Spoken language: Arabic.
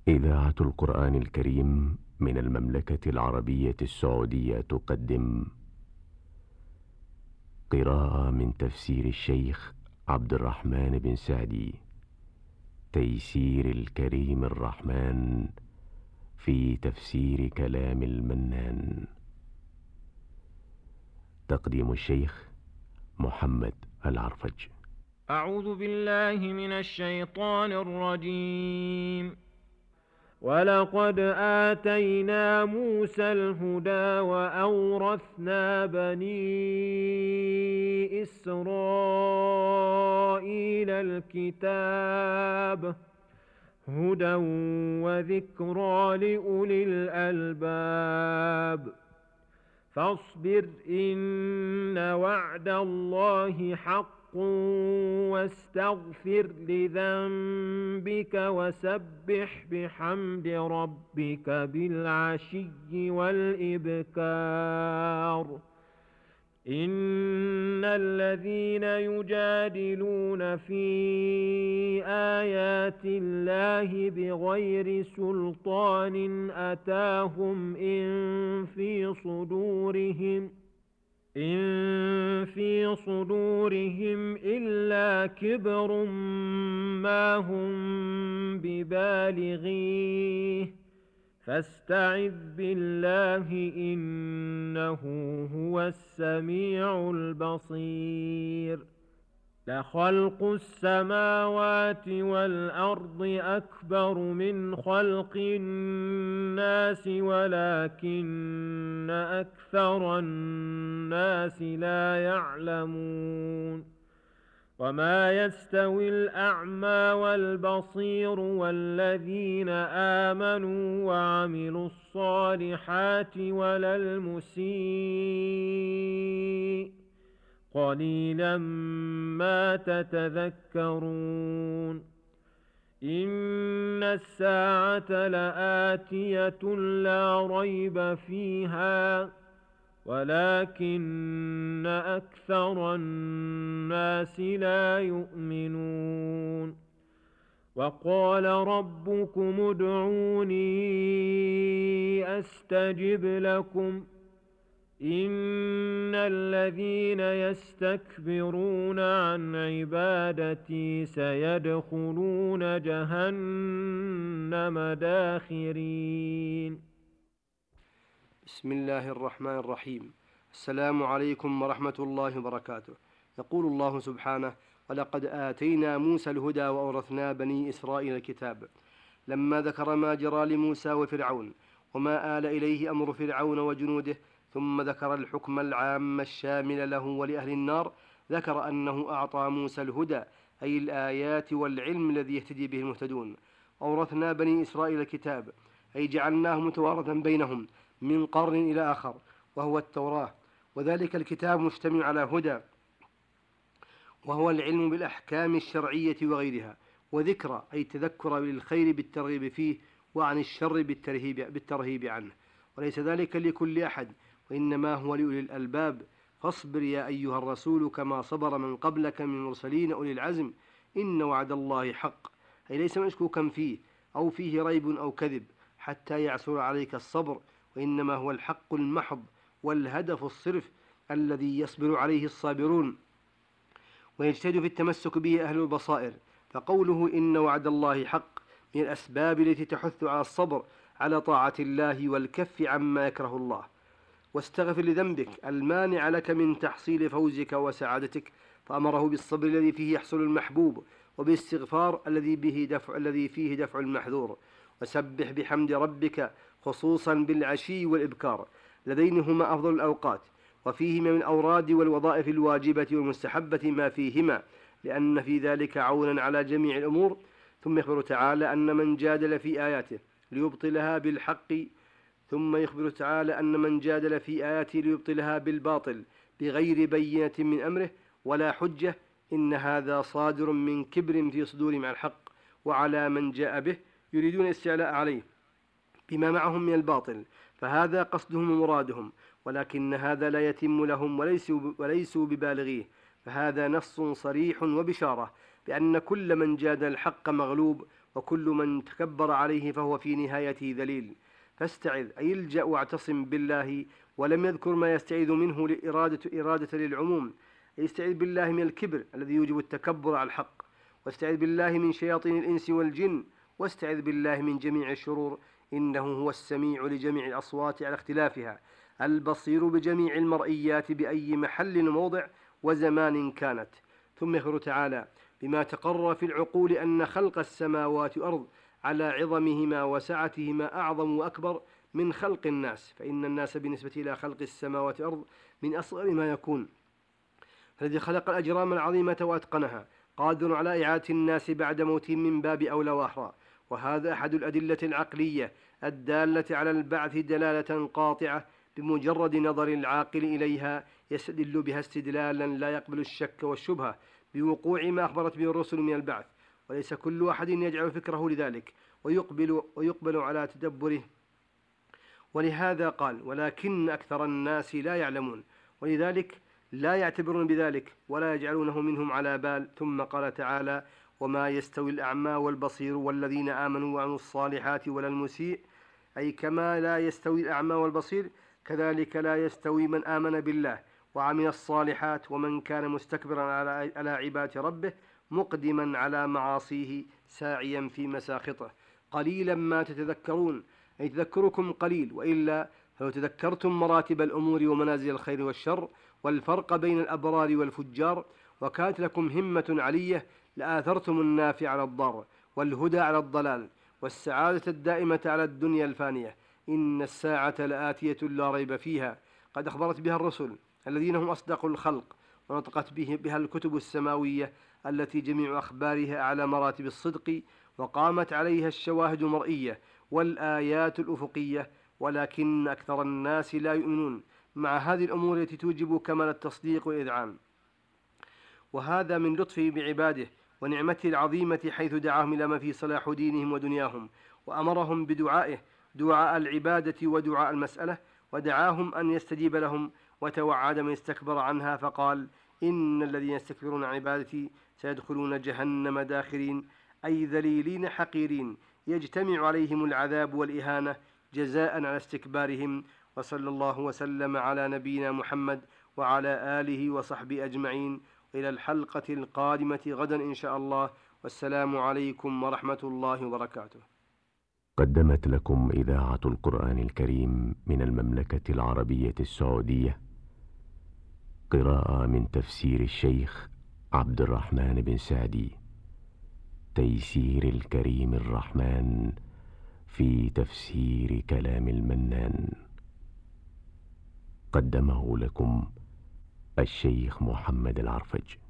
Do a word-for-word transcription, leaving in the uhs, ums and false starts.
إذاعة القرآن الكريم من المملكة العربية السعودية تقدم قراءة من تفسير الشيخ عبد الرحمن بن سعدي، تيسير الكريم الرحمن في تفسير كلام المنان. تقديم الشيخ محمد العرفج. أعوذ بالله من الشيطان الرجيم. ولقد آتينا موسى الهدى وأورثنا بني إسرائيل الكتاب هدى وذكرى لأولي الألباب. فاصبر إن وعد الله حق واستغفر لذنبك وسبح بحمد ربك بالعشي والإبكار. إن الذين يجادلون في آيات الله بغير سلطان أتاهم إن في صدورهم إن في صدورهم إلا كبر ما هم ببالغيه فاستعذ بالله إنه هو السميع البصير. لخلق السماوات والأرض أكبر من خلق الناس ولكن أكثر الناس لا يعلمون. وما يستوي الأعمى والبصير والذين آمنوا وعملوا الصالحات ولا المسيء قليلا ما تتذكرون. إن الساعة لآتية لا ريب فيها ولكن أكثر الناس لا يؤمنون. وقال ربكم ادعوني أستجب لكم إن الذين يستكبرون عن عبادتي سيدخلون جهنم داخرين. بسم الله الرحمن الرحيم. السلام عليكم ورحمة الله وبركاته. يقول الله سبحانه: ولقد آتينا موسى الهدى وأورثنا بني إسرائيل الكتاب. لما ذكر ما جرى لموسى وفرعون وما آل إليه أمر فرعون وجنوده، ثم ذكر الحكم العام الشامل له ولأهل النار، ذكر أنه أعطى موسى الهدى أي الآيات والعلم الذي يهتدي به المهتدون. أورثنا بني إسرائيل الكتاب أي جعلناه متوارثا بينهم من قرن إلى آخر، وهو التوراة، وذلك الكتاب مشتمل على هدى وهو العلم بالأحكام الشرعية وغيرها، وذكرى أي تذكر بالخير بالترغيب فيه وعن الشر بالترهيب, بالترهيب عنه، وليس ذلك لكل أحد وإنما هو لأولي الألباب. فاصبر يا أيها الرسول كما صبر من قبلك من المرسلين أولي العزم، إن وعد الله حق أي ليس مشكوكا فيه أو فيه ريب أو كذب حتى يعسر عليك الصبر، وإنما هو الحق المحض والهدف الصرف الذي يصبر عليه الصابرون ويجتهد في التمسك به أهل البصائر. فقوله إن وعد الله حق من الأسباب التي تحث على الصبر على طاعة الله والكف عما يكره الله. واستغفر لذنبك المانع لك من تحصيل فوزك وسعادتك، فأمره بالصبر الذي فيه يحصل المحبوب، وبالاستغفار الذي به دفع الذي فيه دفع المحذور. وسبح بحمد ربك خصوصا بالعشي والإبكار، لذين هما أفضل الأوقات، وفيهما من الأوراد والوظائف الواجبة والمستحبة ما فيهما، لأن في ذلك عونا على جميع الأمور. ثم يخبر تعالى أن من جادل في آياته ليبطلها بالحق ثم يخبر تعالى أن من جادل في آياته ليبطلها بالباطل بغير بينة من أمره ولا حجة، إن هذا صادر من كبر في صدور مع الحق، وعلى من جاء به يريدون الاستعلاء عليه بما معهم من الباطل، فهذا قصدهم ومرادهم، ولكن هذا لا يتم لهم وليسوا, وليسوا ببالغيه. فهذا نص صريح وبشارة بأن كل من جادل الحق مغلوب وكل من تكبر عليه فهو في نهايته ذليل. فاستعذ أي الجأ واعتصم بالله، ولم يذكر ما يستعيذ منه لإرادة إرادة للعموم، يستعيذ بالله من الكبر الذي يوجب التكبر على الحق، واستعذ بالله من شياطين الإنس والجن، واستعذ بالله من جميع الشرور، إنه هو السميع لجميع الأصوات على اختلافها، البصير بجميع المرئيات بأي محل وموضع وزمان كانت. ثم يخبر تعالى بما تقرر في العقول أن خلق السماوات والأرض على عظمهما وسعتهما أعظم وأكبر من خلق الناس، فإن الناس بالنسبة إلى خلق السماوات والأرض من أصغر ما يكون. فالذي خلق الأجرام العظيمة وأتقنها قادر على إعادة الناس بعد موتهم من باب أولى وأحرى، وهذا أحد الأدلة العقلية الدالة على البعث دلالة قاطعة بمجرد نظر العاقل إليها يستدل بها استدلالا لا يقبل الشك والشبهة بوقوع ما أخبرت به الرسل من البعث، وليس كل أحد يجعل فكره لذلك ويقبل, ويقبل على تدبره. ولهذا قال ولكن أكثر الناس لا يعلمون، ولذلك لا يعتبرون بذلك ولا يجعلونه منهم على بال. ثم قال تعالى وما يستوي الأعمى والبصير والذين آمنوا وعملوا الصالحات ولا المسيء، أي كما لا يستوي الأعمى والبصير كذلك لا يستوي من آمن بالله وعمل الصالحات ومن كان مستكبرا على عبادة ربه مقدما على معاصيه ساعيا في مساخطه. قليلا ما تتذكرون، أي تذكركم قليل، وإلا فلو تذكرتم مراتب الأمور ومنازل الخير والشر والفرق بين الأبرار والفجار وكانت لكم همة علية لآثرتم النافع على الضار والهدى على الضلال والسعادة الدائمة على الدنيا الفانية. إن الساعة لآتية لا ريب فيها، قد أخبرت بها الرسل الذين هم أصدق الخلق، ونطقت به بها الكتب السماوية التي جميع أخبارها أعلى مراتب الصدق، وقامت عليها الشواهد المرئية والآيات الأفقية، ولكن أكثر الناس لا يؤمنون مع هذه الأمور التي توجب كمال التصديق والإذعان. وهذا من لطفه بعباده ونعمته العظيمة، حيث دعاهم إلى ما في صلاح دينهم ودنياهم، وأمرهم بدعائه دعاء العبادة ودعاء المسألة، ودعاهم أن يستجيب لهم، وتوعد من استكبر عنها فقال إن الذين يستكبرون عن عبادتي سيدخلون جهنم داخرين، أي ذليلين حقيرين يجتمع عليهم العذاب والإهانة جزاء على استكبارهم. وصلى الله وسلم على نبينا محمد وعلى آله وصحبه أجمعين، إلى الحلقة القادمة غدا إن شاء الله، والسلام عليكم ورحمة الله وبركاته. قدمت لكم إذاعة القرآن الكريم من المملكة العربية السعودية قراءة من تفسير الشيخ عبد الرحمن بن سعدي، تيسير الكريم الرحمن في تفسير كلام المنان. قدمه لكم الشيخ محمد العرفج.